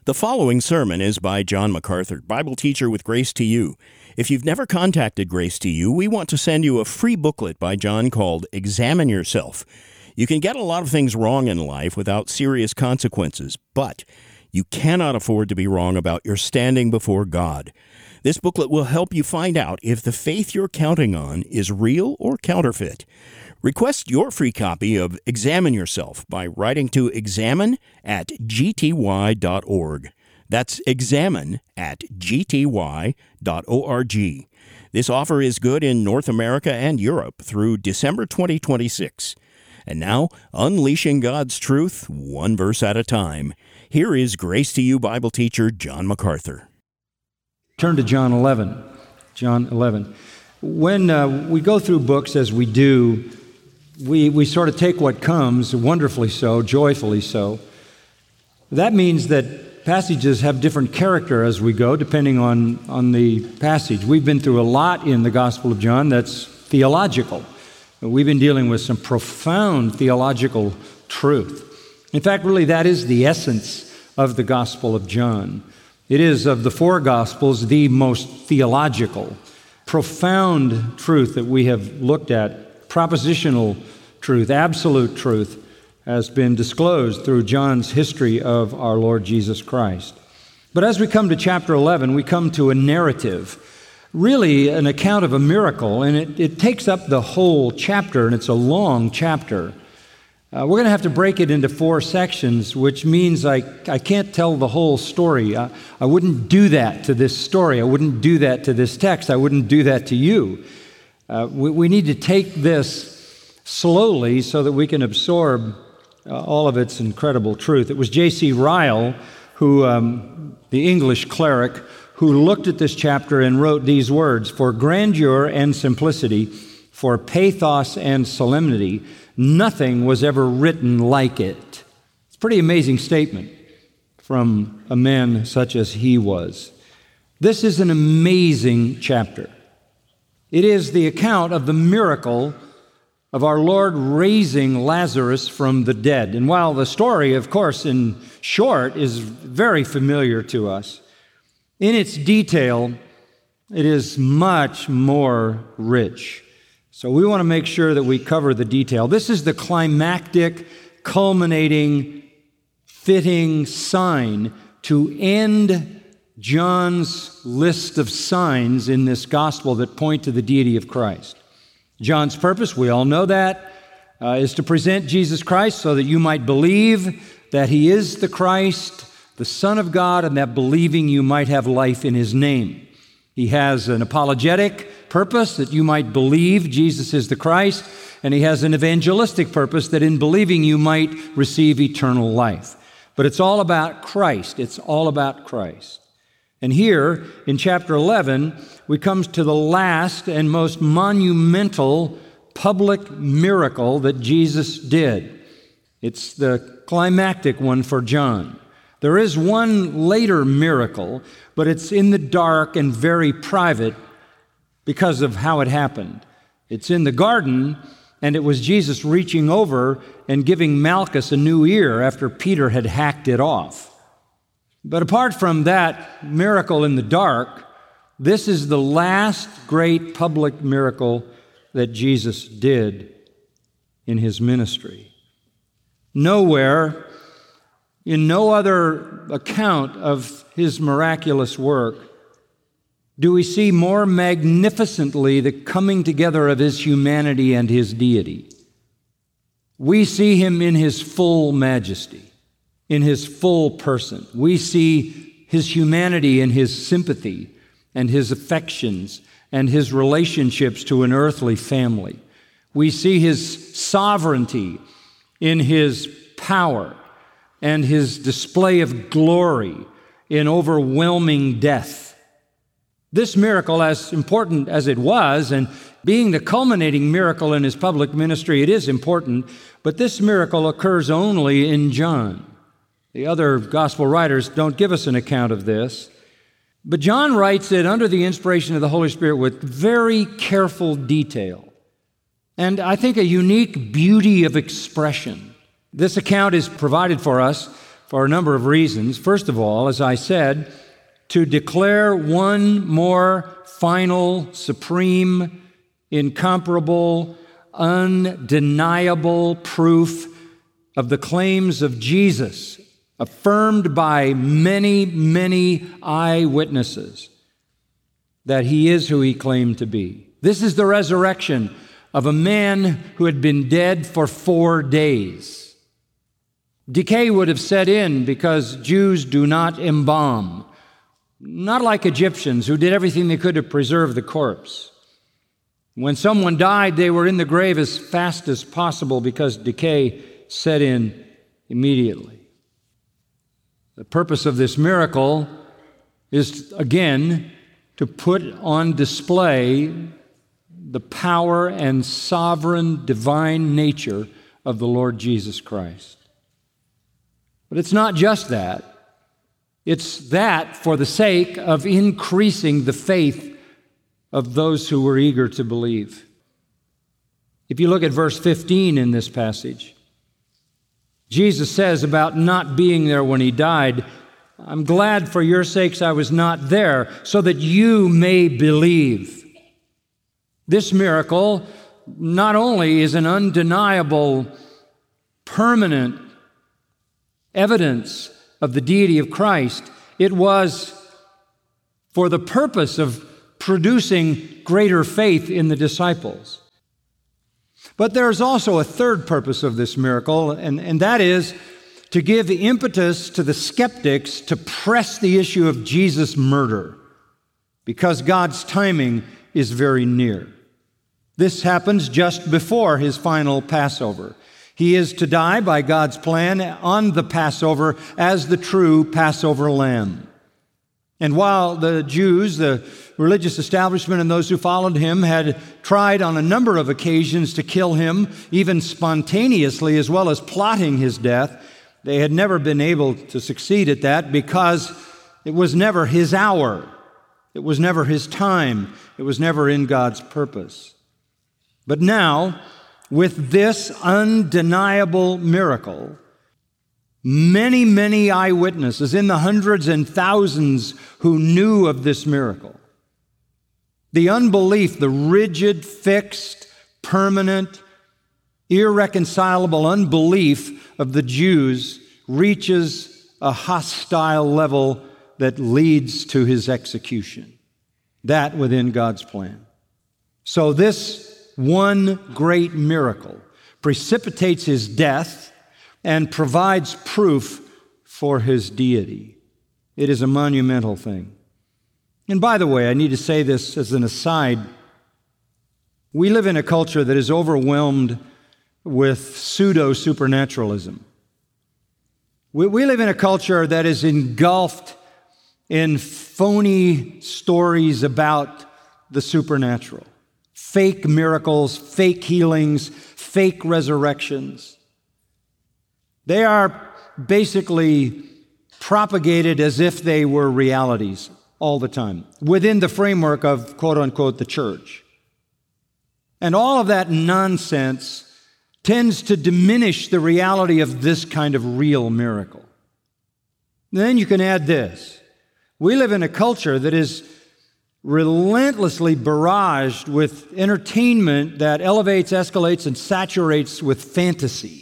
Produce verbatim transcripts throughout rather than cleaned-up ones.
The following sermon is by John MacArthur, Bible teacher with Grace to You. If you've never contacted Grace to You, we want to send you a free booklet by John called Examine Yourself. You can get a lot of things wrong in life without serious consequences, but you cannot afford to be wrong about your standing before God. This booklet will help you find out if the faith you're counting on is real or counterfeit. Request your free copy of Examine Yourself by writing to examine at g t y dot org. That's examine at g t y dot org. This offer is good in North America and Europe through December twenty twenty-six. And now, unleashing God's truth, one verse at a time. Here is Grace to You Bible teacher John MacArthur. Turn to John eleven. John eleven. When uh, we go through books as we do, we, we sort of take what comes, wonderfully so, joyfully so. That means that passages have different character as we go, depending on, on the passage. We've been through a lot in the Gospel of John that's theological. We've been dealing with some profound theological truth. In fact, really, that is the essence of the Gospel of John. It is, of the four Gospels, the most theological, profound truth that we have looked at. Propositional truth, absolute truth, has been disclosed through John's history of our Lord Jesus Christ. But as we come to chapter eleven, we come to a narrative, really an account of a miracle, and it, it takes up the whole chapter, and it's a long chapter. Uh, we're going to have to break it into four sections, which means I, I can't tell the whole story. I, I wouldn't do that to this story. I wouldn't do that to this text. I wouldn't do that to you. Uh, we, we need to take this slowly so that we can absorb uh, all of its incredible truth. It was J C Ryle, who, um, the English cleric, who looked at this chapter and wrote these words: "For grandeur and simplicity, for pathos and solemnity, nothing was ever written like it." It's a pretty amazing statement from a man such as he was. This is an amazing chapter. It is the account of the miracle of our Lord raising Lazarus from the dead. And while the story, of course, in short, is very familiar to us, in its detail, it is much more rich. So we want to make sure that we cover the detail. This is the climactic, culminating, fitting sign to end John's list of signs in this gospel that point to the deity of Christ. John's purpose, we all know that, uh, is to present Jesus Christ so that you might believe that He is the Christ, the Son of God, and that believing you might have life in His name. He has an apologetic purpose that you might believe Jesus is the Christ, and He has an evangelistic purpose that in believing you might receive eternal life. But it's all about Christ. It's all about Christ. And here, in chapter eleven, we come to the last and most monumental public miracle that Jesus did. It's the climactic one for John. There is one later miracle, but it's in the dark and very private because of how it happened. It's in the garden, and it was Jesus reaching over and giving Malchus a new ear after Peter had hacked it off. But apart from that miracle in the dark, this is the last great public miracle that Jesus did in His ministry. Nowhere, in no other account of His miraculous work, do we see more magnificently the coming together of His humanity and His deity. We see Him in His full majesty, in His full person. We see His humanity in His sympathy and His affections and His relationships to an earthly family. We see His sovereignty in His power and His display of glory in overwhelming death. This miracle, as important as it was, and being the culminating miracle in His public ministry, it is important, but this miracle occurs only in John. The other gospel writers don't give us an account of this, but John writes it under the inspiration of the Holy Spirit with very careful detail, and I think a unique beauty of expression. This account is provided for us for a number of reasons. First of all, as I said, to declare one more final, supreme, incomparable, undeniable proof of the claims of Jesus, affirmed by many, many eyewitnesses, that he is who he claimed to be. This is the resurrection of a man who had been dead for four days. Decay would have set in because Jews do not embalm, not like Egyptians who did everything they could to preserve the corpse. When someone died, they were in the grave as fast as possible because decay set in immediately. The purpose of this miracle is, again, to put on display the power and sovereign divine nature of the Lord Jesus Christ. But it's not just that. It's that for the sake of increasing the faith of those who were eager to believe. If you look at verse fifteen in this passage, Jesus says about not being there when he died, "I'm glad for your sakes I was not there, so that you may believe." This miracle not only is an undeniable, permanent evidence of the deity of Christ, it was for the purpose of producing greater faith in the disciples. But there's also a third purpose of this miracle, and, and that is to give the impetus to the skeptics to press the issue of Jesus' murder, because God's timing is very near. This happens just before his final Passover. He is to die by God's plan on the Passover as the true Passover lamb. And while the Jews, the religious establishment, and those who followed him had tried on a number of occasions to kill him, even spontaneously, as well as plotting his death, they had never been able to succeed at that because it was never his hour. It was never his time. It was never in God's purpose. But now, with this undeniable miracle, many, many eyewitnesses, in the hundreds and thousands who knew of this miracle, the unbelief, the rigid, fixed, permanent, irreconcilable unbelief of the Jews reaches a hostile level that leads to his execution. That within God's plan. So this one great miracle precipitates his death and provides proof for his deity. It is a monumental thing. And by the way, I need to say this as an aside. We live in a culture that is overwhelmed with pseudo-supernaturalism. We, we live in a culture that is engulfed in phony stories about the supernatural. Fake miracles, fake healings, fake resurrections. They are basically propagated as if they were realities all the time, within the framework of, quote-unquote, the church. And all of that nonsense tends to diminish the reality of this kind of real miracle. Then you can add this. We live in a culture that is relentlessly barraged with entertainment that elevates, escalates, and saturates with fantasy.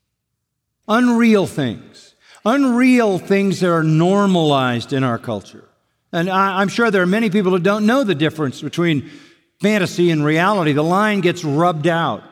Unreal things. Unreal things that are normalized in our culture. And I, I'm sure there are many people who don't know the difference between fantasy and reality. The line gets rubbed out.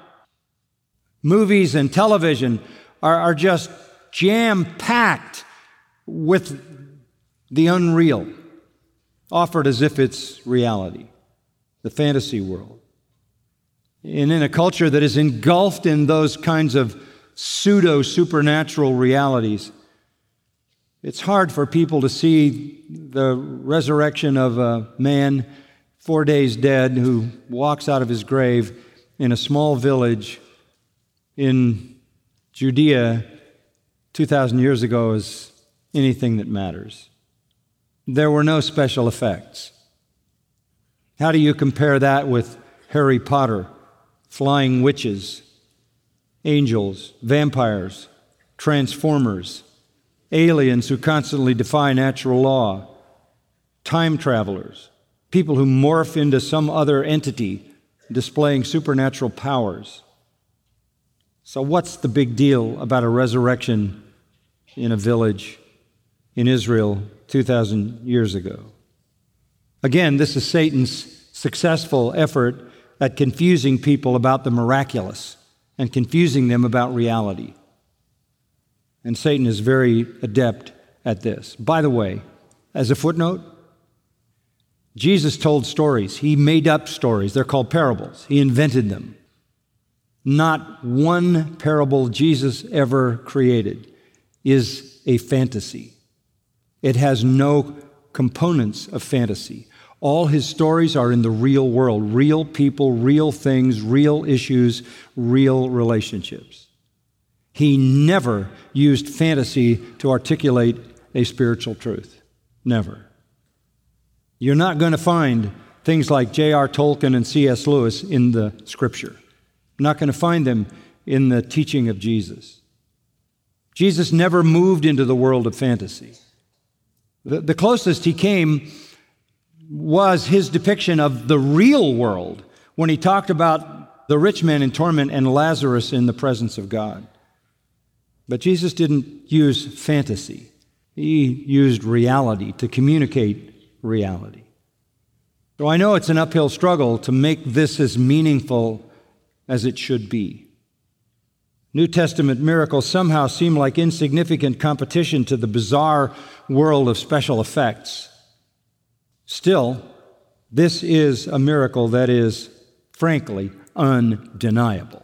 Movies and television are, are just jam-packed with the unreal, offered as if it's reality, the fantasy world. And in a culture that is engulfed in those kinds of pseudo-supernatural realities, it's hard for people to see the resurrection of a man four days dead who walks out of his grave in a small village in Judea two thousand years ago as anything that matters. There were no special effects. How do you compare that with Harry Potter, flying witches, angels, vampires, Transformers, aliens who constantly defy natural law, time travelers, people who morph into some other entity displaying supernatural powers. So what's the big deal about a resurrection in a village in Israel two thousand years ago? Again, this is Satan's successful effort at confusing people about the miraculous and confusing them about reality. And Satan is very adept at this. By the way, as a footnote, Jesus told stories. He made up stories. They're called parables. He invented them. Not one parable Jesus ever created is a fantasy. It has no components of fantasy. All his stories are in the real world, real people, real things, real issues, real relationships. He never used fantasy to articulate a spiritual truth. Never. You're not going to find things like J R Tolkien and C S Lewis in the Scripture. You're not going to find them in the teaching of Jesus. Jesus never moved into the world of fantasy. The, the closest he came was his depiction of the real world when he talked about the rich man in torment and Lazarus in the presence of God. But Jesus didn't use fantasy. He used reality to communicate reality. So I know it's an uphill struggle to make this as meaningful as it should be. New Testament miracles somehow seem like insignificant competition to the bizarre world of special effects. Still, this is a miracle that is, frankly, undeniable.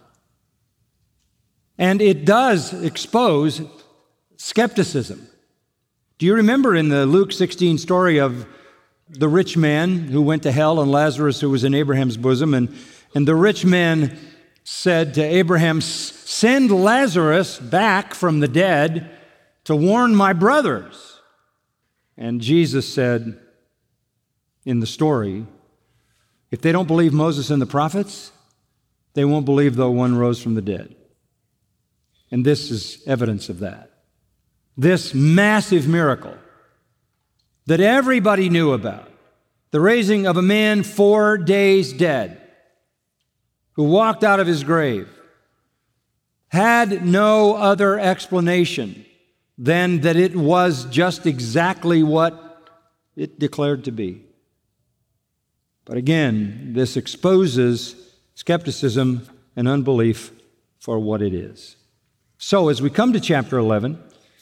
And it does expose skepticism. Do you remember in the Luke sixteen story of the rich man who went to hell and Lazarus who was in Abraham's bosom? And, and the rich man said to Abraham, "Send Lazarus back from the dead to warn my brothers." And Jesus said in the story, if they don't believe Moses and the prophets, they won't believe though one rose from the dead. And this is evidence of that. This massive miracle that everybody knew about, the raising of a man four days dead, who walked out of his grave, had no other explanation than that it was just exactly what it declared to be. But again, this exposes skepticism and unbelief for what it is. So as we come to chapter eleven,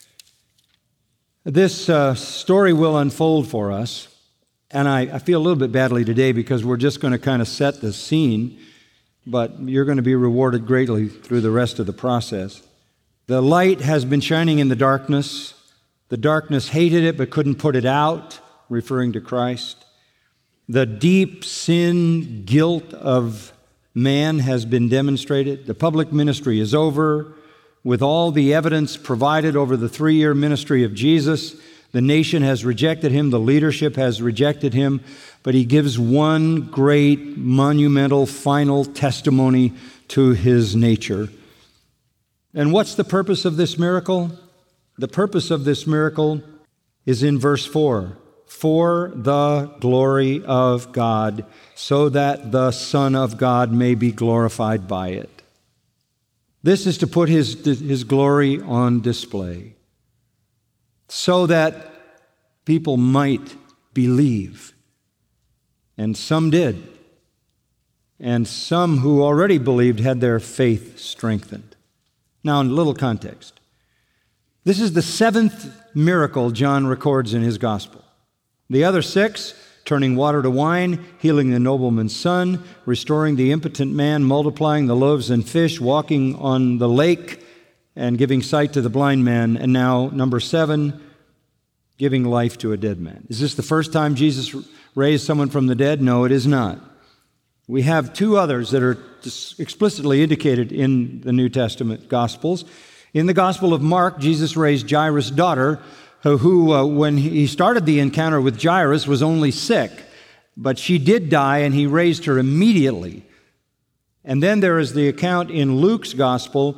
this uh, story will unfold for us, and I, I feel a little bit badly today because we're just going to kind of set the scene, but you're going to be rewarded greatly through the rest of the process. The light has been shining in the darkness. The darkness hated it but couldn't put it out, referring to Christ. The deep sin, guilt of man has been demonstrated. The public ministry is over. With all the evidence provided over the three-year ministry of Jesus, the nation has rejected him, the leadership has rejected him, but he gives one great, monumental, final testimony to his nature. And what's the purpose of this miracle? The purpose of this miracle is in verse four. For the glory of God, so that the Son of God may be glorified by it. This is to put his, his glory on display, so that people might believe. And some did. And some who already believed had their faith strengthened. Now, in a little context, this is the seventh miracle John records in his gospel. The other six, turning water to wine, healing the nobleman's son, restoring the impotent man, multiplying the loaves and fish, walking on the lake, and giving sight to the blind man. And now, number seven, giving life to a dead man. Is this the first time Jesus raised someone from the dead? No, it is not. We have two others that are explicitly indicated in the New Testament Gospels. In the Gospel of Mark, Jesus raised Jairus' daughter, who, uh, when he started the encounter with Jairus, was only sick. But she did die, and he raised her immediately. And then there is the account in Luke's Gospel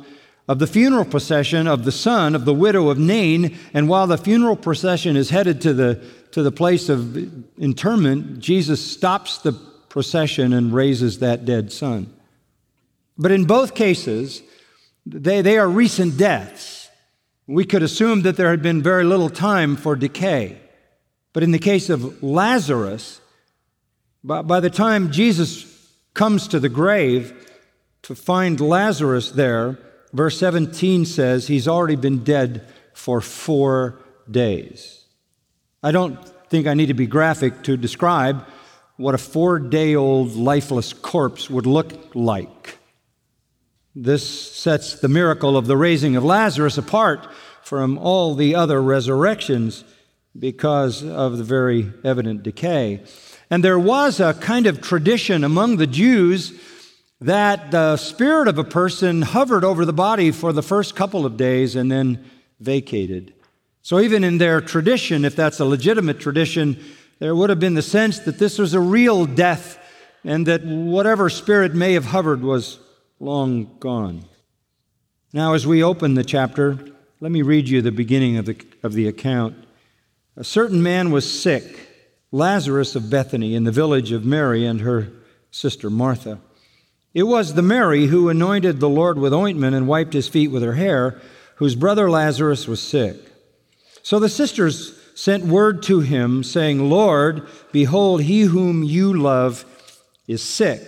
of the funeral procession of the son of the widow of Nain. And while the funeral procession is headed to the, to the place of interment, Jesus stops the procession and raises that dead son. But in both cases, they, they are recent deaths. We could assume that there had been very little time for decay. But in the case of Lazarus, by, by the time Jesus comes to the grave to find Lazarus there, verse seventeen says he's already been dead for four days. I don't think I need to be graphic to describe what a four-day-old lifeless corpse would look like. This sets the miracle of the raising of Lazarus apart from all the other resurrections because of the very evident decay. And there was a kind of tradition among the Jews that the spirit of a person hovered over the body for the first couple of days and then vacated. So even in their tradition, if that's a legitimate tradition, there would have been the sense that this was a real death and that whatever spirit may have hovered was long gone. Now, as we open the chapter, let me read you the beginning of the, of the account. A certain man was sick, Lazarus of Bethany, in the village of Mary and her sister Martha. It was the Mary who anointed the Lord with ointment and wiped his feet with her hair, whose brother Lazarus was sick. So the sisters sent word to him, saying, Lord, behold, he whom you love is sick.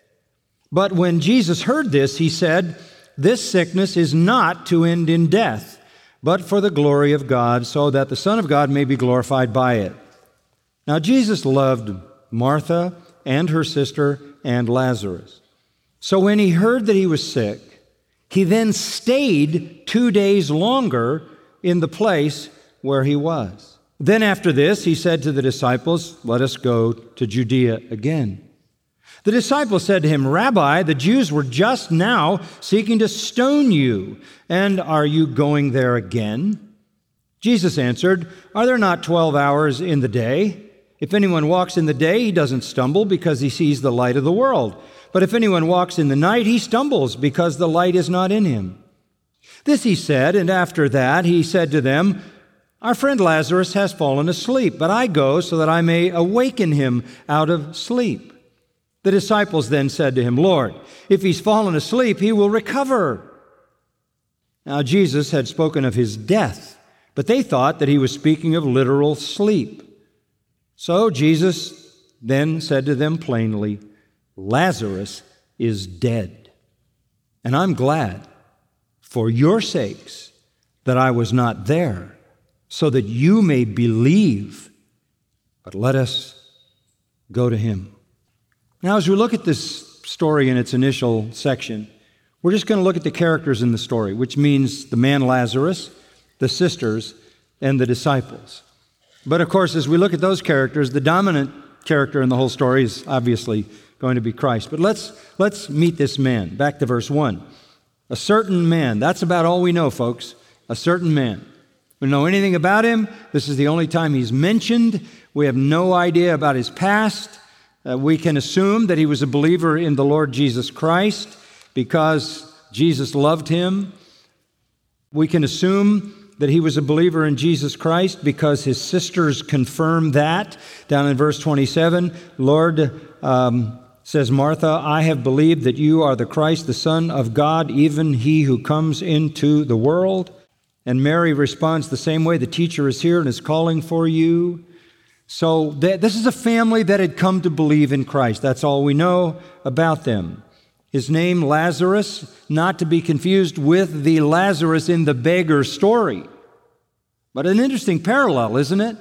But when Jesus heard this, he said, This sickness is not to end in death, but for the glory of God, so that the Son of God may be glorified by it. Now Jesus loved Martha and her sister and Lazarus. So when he heard that he was sick, he then stayed two days longer in the place where he was. Then after this, he said to the disciples, Let us go to Judea again. The disciples said to him, Rabbi, the Jews were just now seeking to stone you, and are you going there again? Jesus answered, Are there not twelve hours in the day? If anyone walks in the day, he doesn't stumble because he sees the light of the world. But if anyone walks in the night, he stumbles because the light is not in him. This he said, and after that he said to them, Our friend Lazarus has fallen asleep, but I go so that I may awaken him out of sleep. The disciples then said to him, Lord, if he's fallen asleep, he will recover. Now Jesus had spoken of his death, but they thought that he was speaking of literal sleep. So Jesus then said to them plainly, Lazarus is dead, and I'm glad for your sakes that I was not there, so that you may believe. But let us go to him. Now, as we look at this story in its initial section, we're just going to look at the characters in the story, which means the man Lazarus, the sisters, and the disciples. But of course, as we look at those characters, the dominant character in the whole story is obviously going to be Christ. But let's let's meet this man. Back to verse one. A certain man. That's about all we know, folks. A certain man. We don't know anything about him. This is the only time he's mentioned. We have no idea about his past. Uh, we can assume that he was a believer in the Lord Jesus Christ because Jesus loved him. We can assume that he was a believer in Jesus Christ because his sisters confirm that. Down in verse twenty-seven, Lord, um, says Martha, I have believed that you are the Christ, the Son of God, even he who comes into the world. And Mary responds the same way, the teacher is here and is calling for you. So th- this is a family that had come to believe in Christ. That's all we know about them. His name, Lazarus, not to be confused with the Lazarus in the beggar story. But an interesting parallel, isn't it?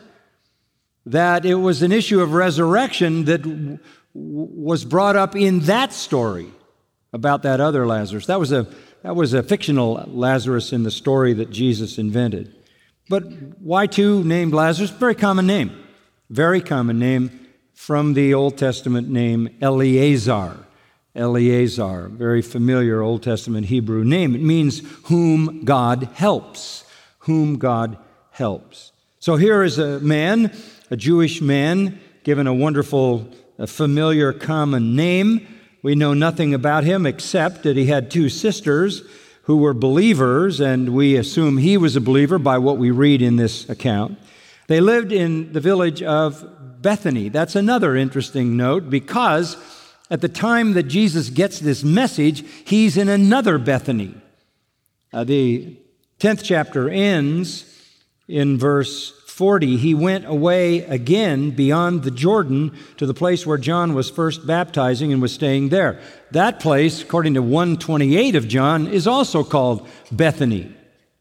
That it was an issue of resurrection that w- was brought up in that story about that other Lazarus. That was a that was a fictional Lazarus in the story that Jesus invented. But why two named Lazarus? Very common name. Very common name from the Old Testament name Eleazar. Eleazar, very familiar Old Testament Hebrew name. It means whom God helps. Whom God helps. So here is a man, a Jewish man, given a wonderful, a familiar, common name. We know nothing about him except that he had two sisters, who were believers, and we assume he was a believer by what we read in this account. They lived in the village of Bethany. That's another interesting note, because at the time that Jesus gets this message, he's in another Bethany. Uh, the tenth chapter ends in verse forty. He went away again beyond the Jordan to the place where John was first baptizing and was staying there. That place, according to one twenty-eight of John, is also called Bethany.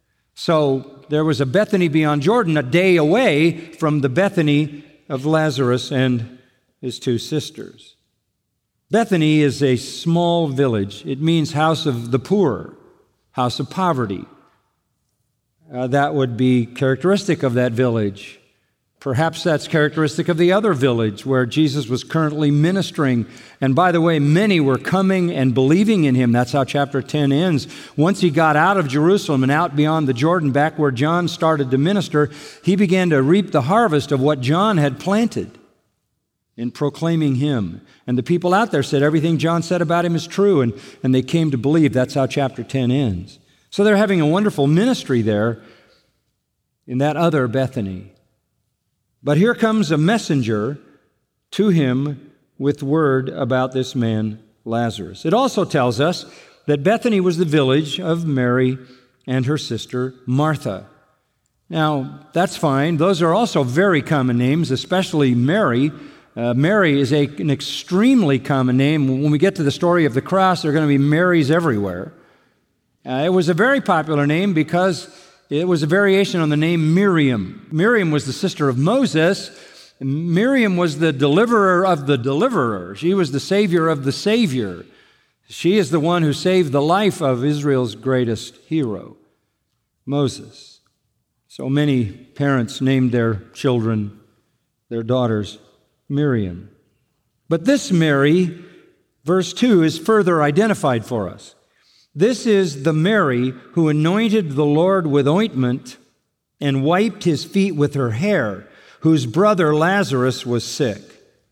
So there was a Bethany beyond Jordan, a day away from the Bethany of Lazarus and his two sisters. Bethany is a small village. It means house of the poor, house of poverty. Uh, that would be characteristic of that village. Perhaps that's characteristic of the other village where Jesus was currently ministering. And by the way, many were coming and believing in him. That's how chapter ten ends. Once he got out of Jerusalem and out beyond the Jordan, back where John started to minister, he began to reap the harvest of what John had planted in proclaiming him. And the people out there said everything John said about him is true, and, and they came to believe. That's how chapter ten ends. So they're having a wonderful ministry there in that other Bethany. But here comes a messenger to him with word about this man, Lazarus. It also tells us that Bethany was the village of Mary and her sister Martha. Now, that's fine. Those are also very common names, especially Mary. Uh, Mary is a, an extremely common name. When we get to the story of the cross, there are going to be Marys everywhere. Uh, it was a very popular name because it was a variation on the name Miriam. Miriam was the sister of Moses. Miriam was the deliverer of the deliverer. She was the savior of the savior. She is the one who saved the life of Israel's greatest hero, Moses. So many parents named their children, their daughters, Miriam. But this Mary, verse two, is further identified for us. This is the Mary who anointed the Lord with ointment and wiped his feet with her hair, whose brother Lazarus was sick.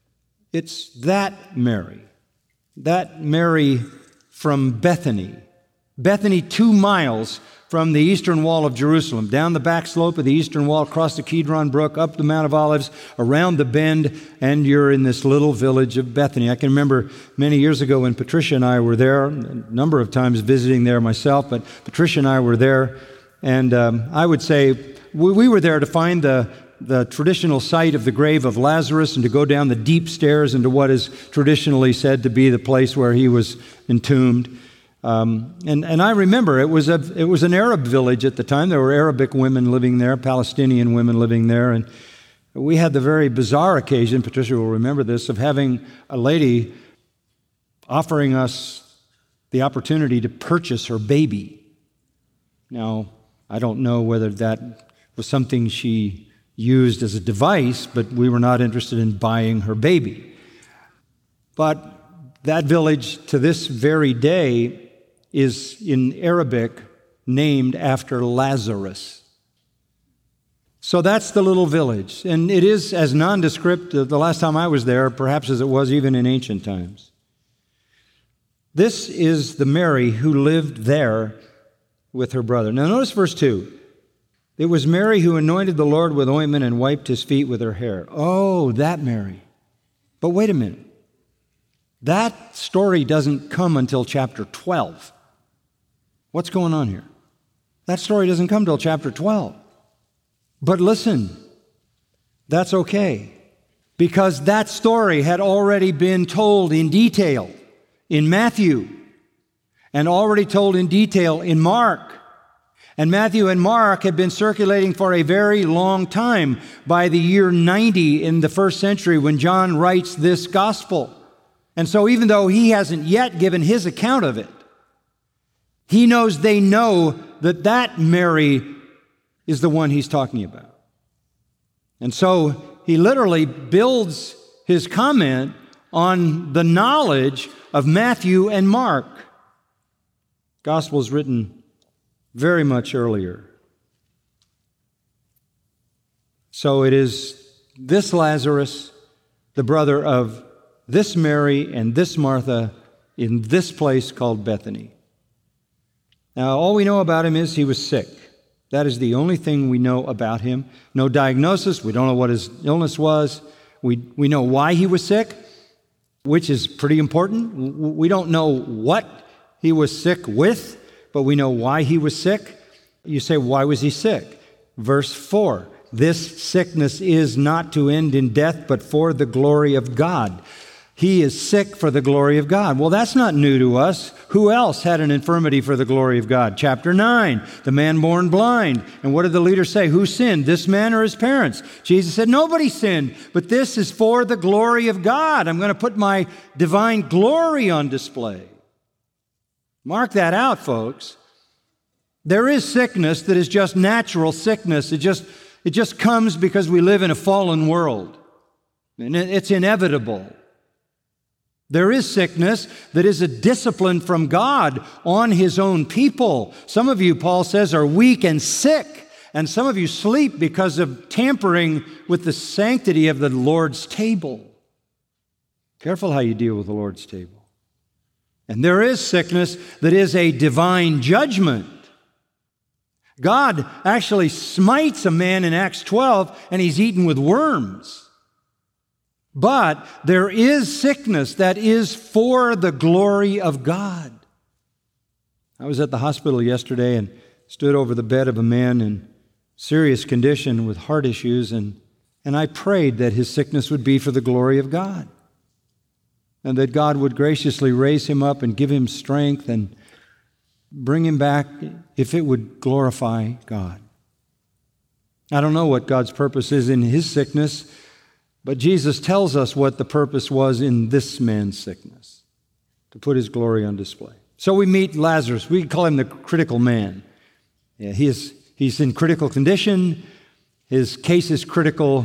It's that Mary, that Mary from Bethany. Bethany, two miles from the eastern wall of Jerusalem, down the back slope of the eastern wall, across the Kidron Brook, up the Mount of Olives, around the bend, and you're in this little village of Bethany. I can remember many years ago when Patricia and I were there, a number of times visiting there myself, but Patricia and I were there, and um, I would say we, we were there to find the the traditional site of the grave of Lazarus and to go down the deep stairs into what is traditionally said to be the place where he was entombed. Um, and, and I remember it was a it was an Arab village at the time. There were Arabic women living there, Palestinian women living there, and we had the very bizarre occasion, Patricia will remember this, of having a lady offering us the opportunity to purchase her baby. Now, I don't know whether that was something she used as a device, but we were not interested in buying her baby. But that village to this very day is in Arabic named after Lazarus. So that's the little village. And it is as nondescript uh, the last time I was there, perhaps as it was even in ancient times. This is the Mary who lived there with her brother. Now notice verse two. It was Mary who anointed the Lord with ointment and wiped his feet with her hair. Oh, that Mary. But wait a minute. That story doesn't come until chapter twelve. What's going on here? That story doesn't come till chapter twelve. But listen, that's okay, because that story had already been told in detail in Matthew and already told in detail in Mark. And Matthew and Mark had been circulating for a very long time, by the year ninety in the first century when John writes this gospel. And so even though he hasn't yet given his account of it, he knows they know that that Mary is the one he's talking about. And so he literally builds his comment on the knowledge of Matthew and Mark. Gospel is written very much earlier. So it is this Lazarus, the brother of this Mary and this Martha, in this place called Bethany. Now, all we know about him is he was sick. That is the only thing we know about him. No diagnosis. We don't know what his illness was. We, we know why he was sick, which is pretty important. We don't know what he was sick with, but we know why he was sick. You say, why was he sick? Verse four, this sickness is not to end in death, but for the glory of God. He is sick for the glory of God. Well, that's not new to us. Who else had an infirmity for the glory of God? Chapter nine, the man born blind. And what did the leader say? Who sinned, this man or his parents? Jesus said, nobody sinned, but this is for the glory of God. I'm going to put my divine glory on display. Mark that out, folks. There is sickness that is just natural sickness. It just, it just comes because we live in a fallen world. And it's inevitable. There is sickness that is a discipline from God on His own people. Some of you, Paul says, are weak and sick, and some of you sleep because of tampering with the sanctity of the Lord's table. Careful how you deal with the Lord's table. And there is sickness that is a divine judgment. God actually smites a man in Acts twelve, and he's eaten with worms. But there is sickness that is for the glory of God. I was at the hospital yesterday and stood over the bed of a man in serious condition with heart issues, and, and I prayed that his sickness would be for the glory of God, and that God would graciously raise him up and give him strength and bring him back if it would glorify God. I don't know what God's purpose is in his sickness, but Jesus tells us what the purpose was in this man's sickness, to put His glory on display. So we meet Lazarus. We call him the critical man. Yeah, he is, he's in critical condition. His case is critical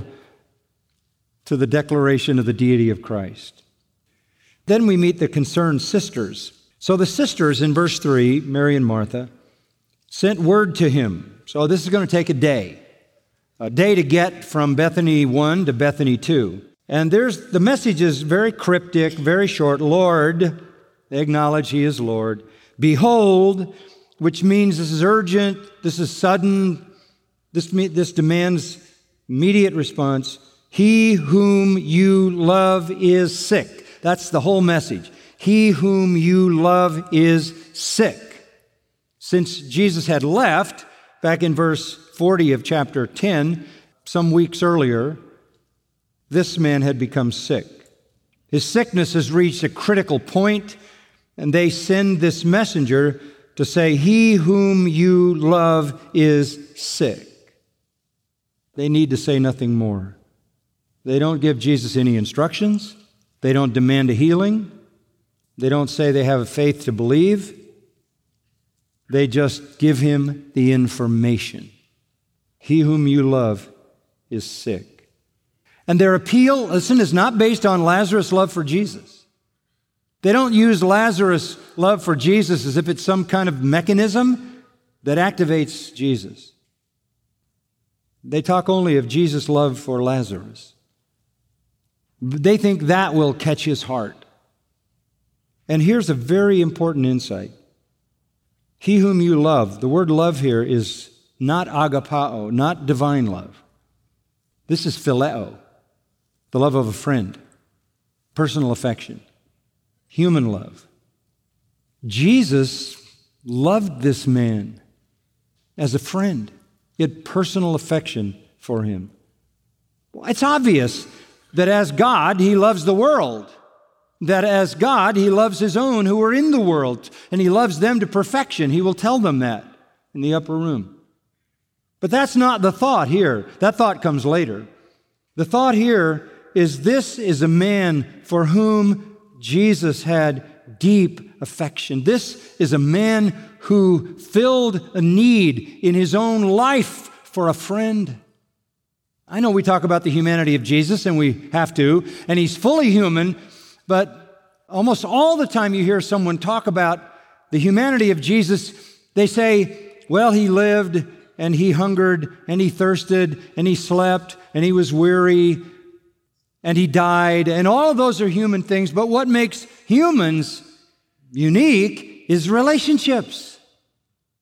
to the declaration of the deity of Christ. Then we meet the concerned sisters. So the sisters in verse three, Mary and Martha, sent word to him. So this is going to take a day. A day to get from Bethany one to Bethany two. And there's the message is very cryptic, very short. Lord, they acknowledge He is Lord. Behold, which means this is urgent, this is sudden, this, this demands immediate response. He whom you love is sick. That's the whole message. He whom you love is sick. Since Jesus had left, back in verse forty of chapter ten, some weeks earlier, this man had become sick. His sickness has reached a critical point, and they send this messenger to say, He whom you love is sick. They need to say nothing more. They don't give Jesus any instructions. They don't demand a healing. They don't say they have a faith to believe. They just give him the information. He whom you love is sick. And their appeal, listen, is not based on Lazarus' love for Jesus. They don't use Lazarus' love for Jesus as if it's some kind of mechanism that activates Jesus. They talk only of Jesus' love for Lazarus. They think that will catch his heart. And here's a very important insight. He whom you love, the word love here is not agapao, not divine love. This is phileo, the love of a friend, personal affection, human love. Jesus loved this man as a friend. He had personal affection for him. Well, it's obvious that as God, He loves the world. That as God, He loves His own who are in the world, and He loves them to perfection. He will tell them that in the upper room. But that's not the thought here. That thought comes later. The thought here is this is a man for whom Jesus had deep affection. This is a man who filled a need in his own life for a friend. I know we talk about the humanity of Jesus, and we have to, and He's fully human, but almost all the time you hear someone talk about the humanity of Jesus, they say, well, He lived, and He hungered, and He thirsted, and He slept, and He was weary, and He died, and all of those are human things, but what makes humans unique is relationships.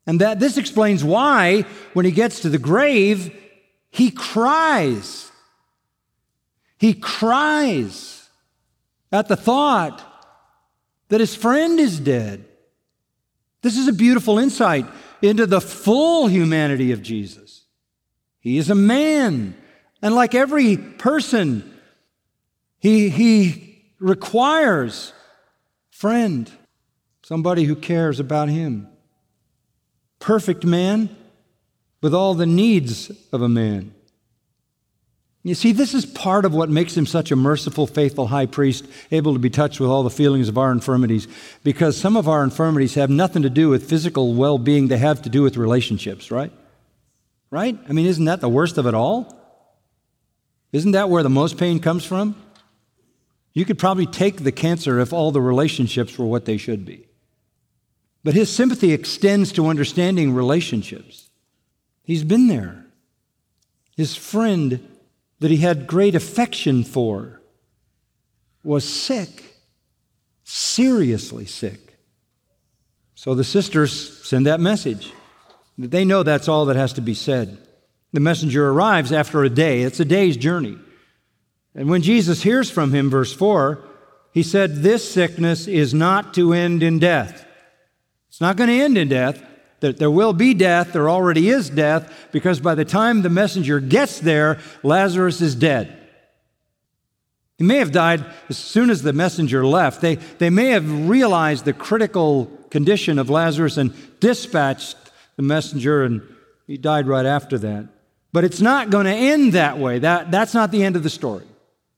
And that this explains why, when he gets to the grave, he cries. He cries at the thought that his friend is dead. This is a beautiful insight into the full humanity of Jesus. He is a man, and like every person, he, he requires a friend, somebody who cares about him. Perfect man with all the needs of a man. You see, this is part of what makes him such a merciful, faithful high priest, able to be touched with all the feelings of our infirmities, because some of our infirmities have nothing to do with physical well-being. They have to do with relationships, right? Right? I mean, isn't that the worst of it all? Isn't that where the most pain comes from? You could probably take the cancer if all the relationships were what they should be. But his sympathy extends to understanding relationships. He's been there. His friend that he had great affection for was sick, seriously sick. So the sisters send that message. They know that's all that has to be said. The messenger arrives after a day. It's a day's journey. And when Jesus hears from him, verse four, he said, "This sickness is not to end in death." It's not going to end in death. There will be death. There already is death, because by the time the messenger gets there, Lazarus is dead. He may have died as soon as the messenger left. They, they may have realized the critical condition of Lazarus and dispatched the messenger, and he died right after that. But it's not going to end that way. That, that's not the end of the story.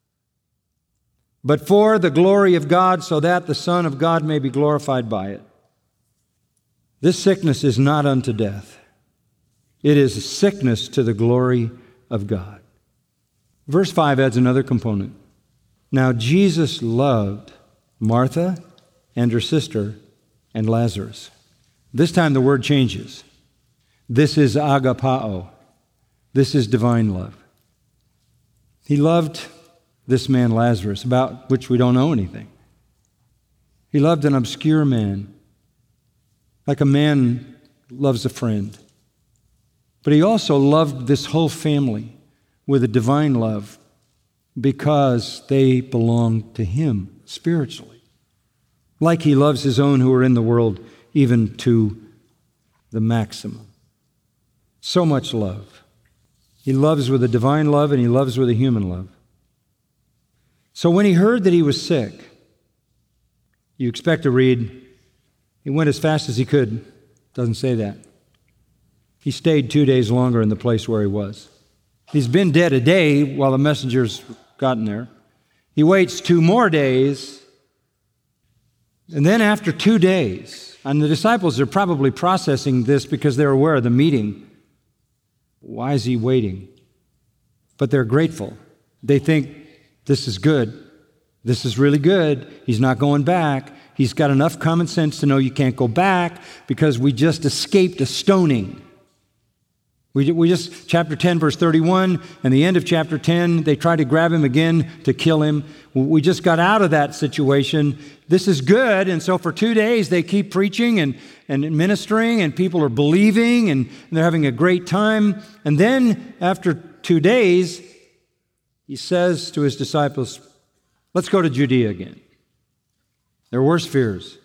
But for the glory of God, so that the Son of God may be glorified by it. This sickness is not unto death. It is a sickness to the glory of God. Verse five adds another component. Now Jesus loved Martha and her sister and Lazarus. This time the word changes. This is agapao. This is divine love. He loved this man Lazarus, about which we don't know anything. He loved an obscure man, like a man loves a friend. But he also loved this whole family with a divine love, because they belong to him spiritually. Like he loves his own who are in the world, even to the maximum. So much love. He loves with a divine love, and he loves with a human love. So when he heard that he was sick, you expect to read, he went as fast as he could. Doesn't say that. He stayed two days longer in the place where he was. He's been dead a day while the messenger's gotten there. He waits two more days. And then after two days, and the disciples are probably processing this because they're aware of the meeting. Why is he waiting? But they're grateful. They think, this is good. This is really good. He's not going back. He's got enough common sense to know you can't go back, because we just escaped a stoning. We, we just, chapter ten, verse thirty-one, and the end of chapter ten, they tried to grab him again to kill him. We just got out of that situation. This is good. And so for two days, they keep preaching and, and ministering, and people are believing, and, and they're having a great time. And then after two days, he says to his disciples, let's go to Judea again. Their worst fears.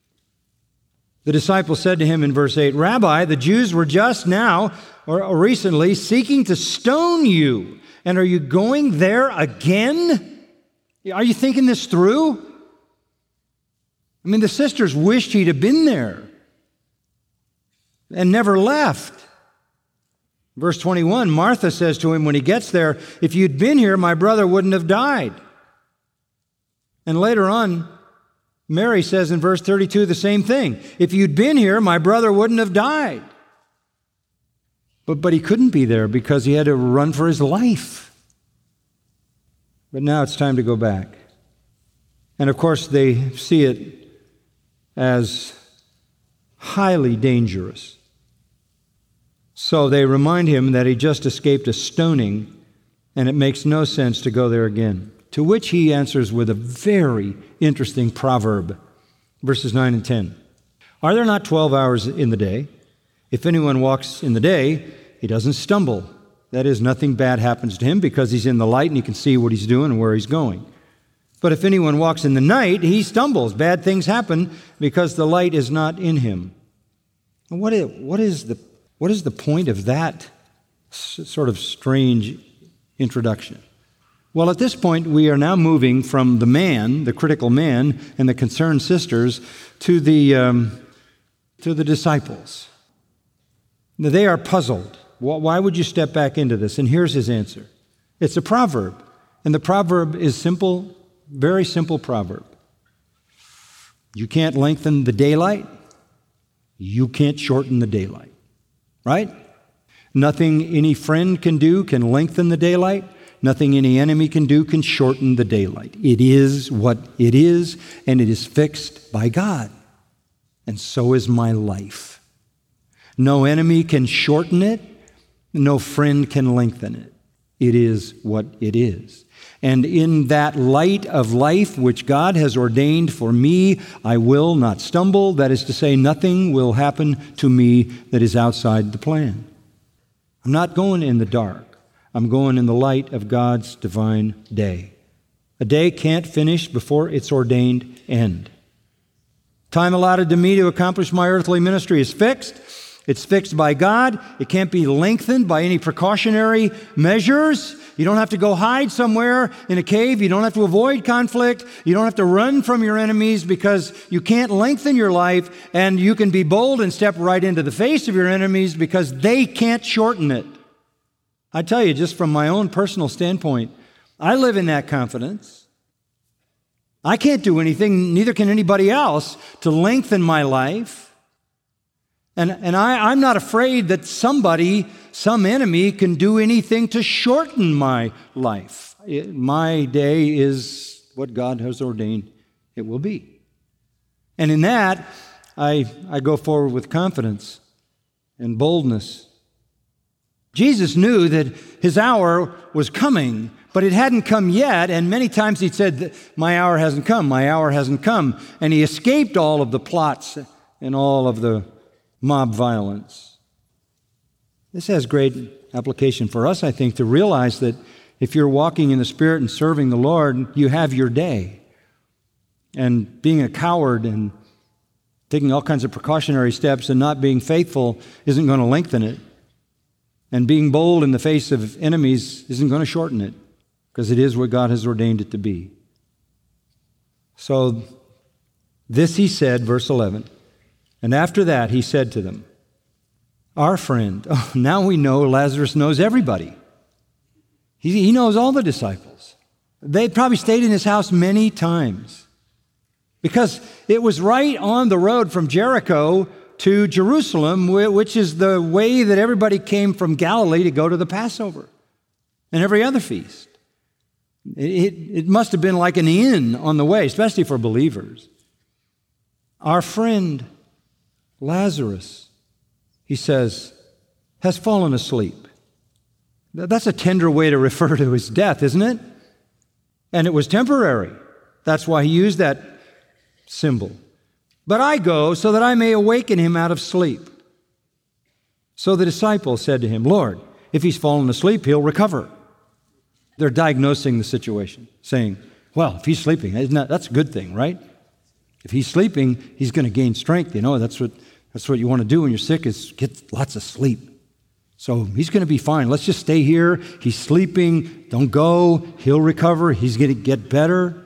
The disciples said to him in verse eight, Rabbi, the Jews were just now, or, or recently, seeking to stone you. And are you going there again? Are you thinking this through? I mean, the sisters wished he'd have been there and never left. Verse twenty-one, Martha says to him when he gets there, if you'd been here, my brother wouldn't have died. And later on, Mary says in verse thirty-two the same thing. If you'd been here, my brother wouldn't have died. But, but he couldn't be there because he had to run for his life. But now it's time to go back. And of course, they see it as highly dangerous. So they remind him that he just escaped a stoning, and it makes no sense to go there again. To which he answers with a very interesting proverb, verses nine and ten. Are there not twelve hours in the day? If anyone walks in the day, he doesn't stumble. That is, nothing bad happens to him because he's in the light and he can see what he's doing and where he's going. But if anyone walks in the night, he stumbles. Bad things happen because the light is not in him. And what is, what is the, what is the point of that s- sort of strange introduction? Well, at this point, we are now moving from the man, the critical man, and the concerned sisters to the, um, to the disciples. They are puzzled. Why would you step back into this? And here's his answer. It's a proverb. And the proverb is simple, very simple proverb. You can't lengthen the daylight. You can't shorten the daylight. Right? Nothing any friend can do can lengthen the daylight. Nothing any enemy can do can shorten the daylight. It is what it is, and it is fixed by God. And so is my life. No enemy can shorten it. No friend can lengthen it. It is what it is. And in that light of life which God has ordained for me, I will not stumble. That is to say, nothing will happen to me that is outside the plan. I'm not going in the dark. I'm going in the light of God's divine day. A day can't finish before its ordained end. Time allotted to me to accomplish my earthly ministry is fixed. It's fixed by God. It can't be lengthened by any precautionary measures. You don't have to go hide somewhere in a cave. You don't have to avoid conflict. You don't have to run from your enemies because you can't lengthen your life, and you can be bold and step right into the face of your enemies because they can't shorten it. I tell you, just from my own personal standpoint, I live in that confidence. I can't do anything, neither can anybody else, to lengthen my life. And, and I, I'm not afraid that somebody, some enemy, can do anything to shorten my life. It, my day is what God has ordained it will be. And in that, I, I go forward with confidence and boldness. Jesus knew that his hour was coming, but it hadn't come yet, and many times he said, my hour hasn't come, my hour hasn't come. And he escaped all of the plots and all of the mob violence. This has great application for us, I think, to realize that if you're walking in the Spirit and serving the Lord, you have your day. And being a coward and taking all kinds of precautionary steps and not being faithful isn't going to lengthen it. And being bold in the face of enemies isn't going to shorten it, because it is what God has ordained it to be. So this he said, verse eleven, and after that he said to them, our friend, oh, now we know Lazarus knows everybody. He, he knows all the disciples. They probably stayed in his house many times because it was right on the road from Jericho to Jerusalem, which is the way that everybody came from Galilee to go to the Passover and every other feast. It, it must have been like an inn on the way, especially for believers. Our friend Lazarus, he says, has fallen asleep. That's a tender way to refer to his death, isn't it? And it was temporary. That's why he used that symbol. But I go so that I may awaken him out of sleep. So the disciples said to him, Lord, if he's fallen asleep, he'll recover. They're diagnosing the situation, saying, well, if he's sleeping, isn't that, that's a good thing, right? If he's sleeping, he's going to gain strength. You know, that's what, that's what you want to do when you're sick, is get lots of sleep. So he's going to be fine. Let's just stay here. He's sleeping. Don't go. He'll recover. He's going to get better.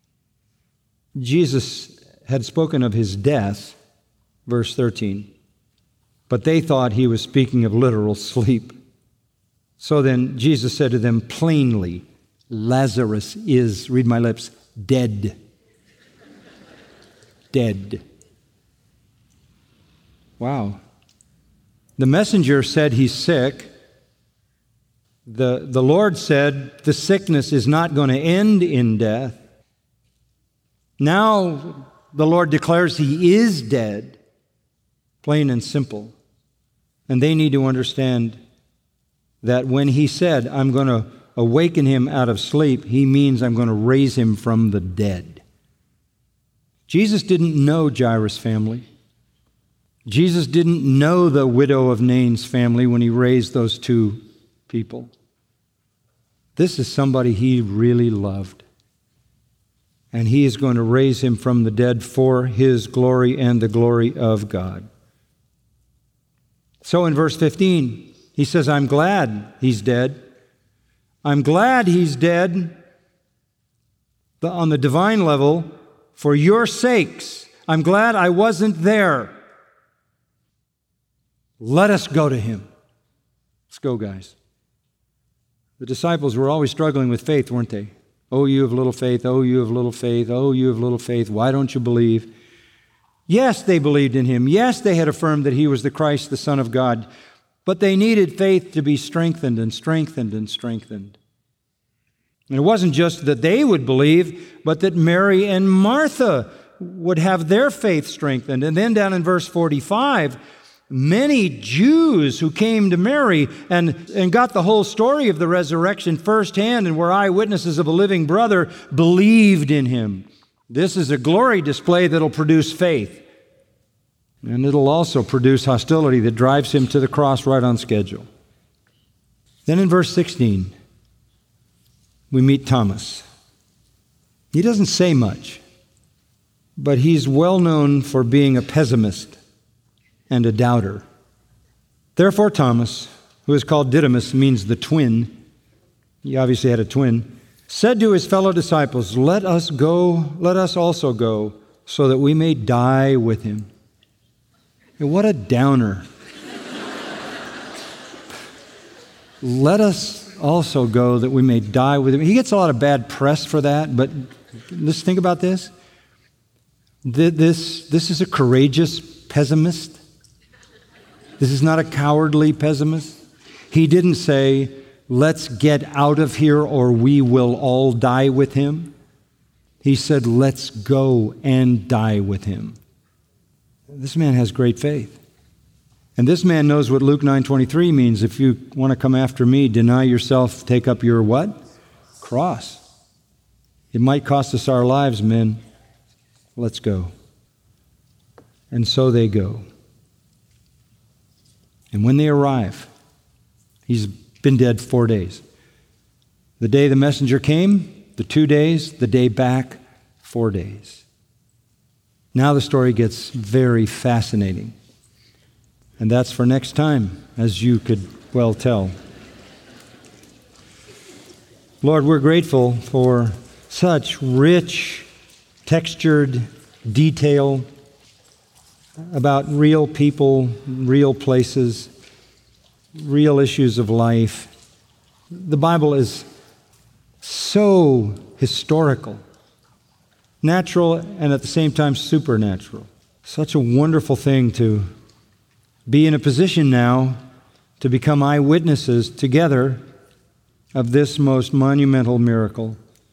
Jesus had spoken of his death, verse thirteen, but they thought he was speaking of literal sleep. So then Jesus said to them plainly, Lazarus is, read my lips, dead. Dead. Wow. The messenger said he's sick. The, the Lord said the sickness is not going to end in death. Now the Lord declares he is dead, plain and simple. And they need to understand that when he said, I'm going to awaken him out of sleep, he means I'm going to raise him from the dead. Jesus didn't know Jairus' family. Jesus didn't know the widow of Nain's family when he raised those two people. This is somebody he really loved. And he is going to raise him from the dead for his glory and the glory of God. So in verse fifteen, he says, I'm glad he's dead. I'm glad he's dead on the divine level for your sakes. I'm glad I wasn't there. Let us go to him. Let's go, guys. The disciples were always struggling with faith, weren't they? Oh, you have little faith. Oh, you have little faith. Oh, you have little faith. Why don't you believe? Yes, they believed in him. Yes, they had affirmed that he was the Christ, the Son of God. But they needed faith to be strengthened and strengthened and strengthened. And it wasn't just that they would believe, but that Mary and Martha would have their faith strengthened. And then down in verse forty-five, many Jews who came to Mary and, and got the whole story of the resurrection firsthand and were eyewitnesses of a living brother believed in him. This is a glory display that'll produce faith. And it'll also produce hostility that drives him to the cross right on schedule. Then in verse sixteen, we meet Thomas. He doesn't say much, but he's well known for being a pessimist and a doubter. Therefore Thomas, who is called Didymus, means the twin, he obviously had a twin, said to his fellow disciples, let us go, let us also go, so that we may die with him. And what a downer. Let us also go that we may die with him. He gets a lot of bad press for that, but let's think about this. This, this is a courageous pessimist. This is not a cowardly pessimist. He didn't say, let's get out of here or we will all die with him. He said, let's go and die with him. This man has great faith. And this man knows what Luke nine twenty-three means. If you want to come after me, deny yourself, take up your what? Cross. It might cost us our lives, men. Let's go. And so they go. And when they arrive, he's been dead four days. The day the messenger came, the two days, the day back, four days. Now the story gets very fascinating. And that's for next time, as you could well tell. Lord, we're grateful for such rich, textured detail about real people, real places, real issues of life. The Bible is so historical, natural, and at the same time supernatural. Such a wonderful thing to be in a position now to become eyewitnesses together of this most monumental miracle.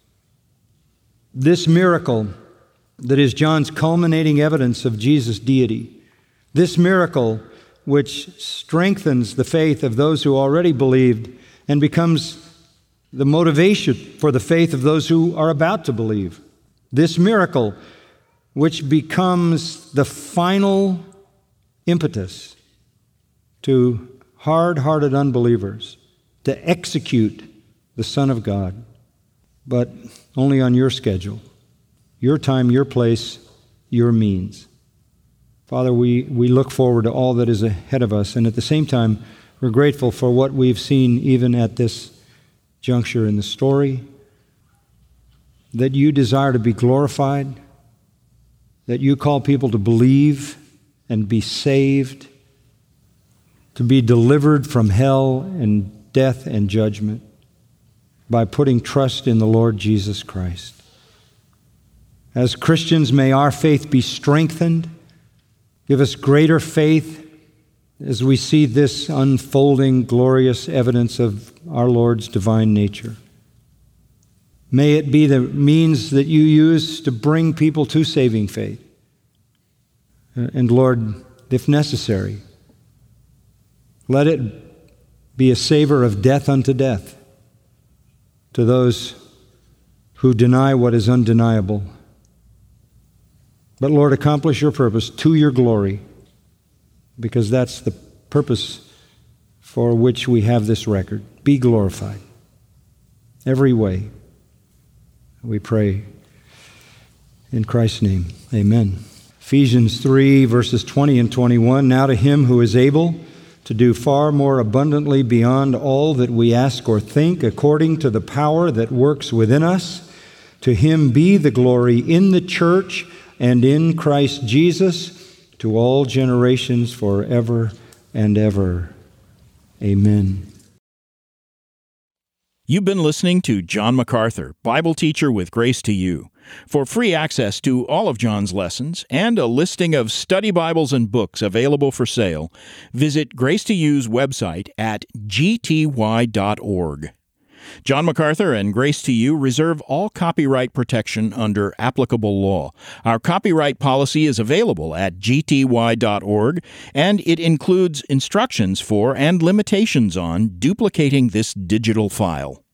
This miracle that is John's culminating evidence of Jesus' deity. This miracle which strengthens the faith of those who already believed and becomes the motivation for the faith of those who are about to believe. This miracle which becomes the final impetus to hard-hearted unbelievers to execute the Son of God, but only on your schedule, your time, your place, your means. Father, we, we look forward to all that is ahead of us, and at the same time, we're grateful for what we've seen even at this juncture in the story, that you desire to be glorified, that you call people to believe and be saved, to be delivered from hell and death and judgment by putting trust in the Lord Jesus Christ. As Christians, may our faith be strengthened. Give us greater faith as we see this unfolding, glorious evidence of our Lord's divine nature. May it be the means that you use to bring people to saving faith. And Lord, if necessary, let it be a savor of death unto death to those who deny what is undeniable. But Lord, accomplish your purpose to your glory because that's the purpose for which we have this record. Be glorified. Every way. We pray in Christ's name. Amen. Ephesians three, verses twenty and twenty-one. Now to him who is able to do far more abundantly beyond all that we ask or think, according to the power that works within us, to him be the glory in the church and in Christ Jesus, to all generations forever and ever. Amen. You've been listening to John MacArthur, Bible teacher with Grace to You. For free access to all of John's lessons and a listing of study Bibles and books available for sale, visit Grace to You's website at g t y dot org. John MacArthur and Grace to You reserve all copyright protection under applicable law. Our copyright policy is available at g t y dot org, and it includes instructions for and limitations on duplicating this digital file.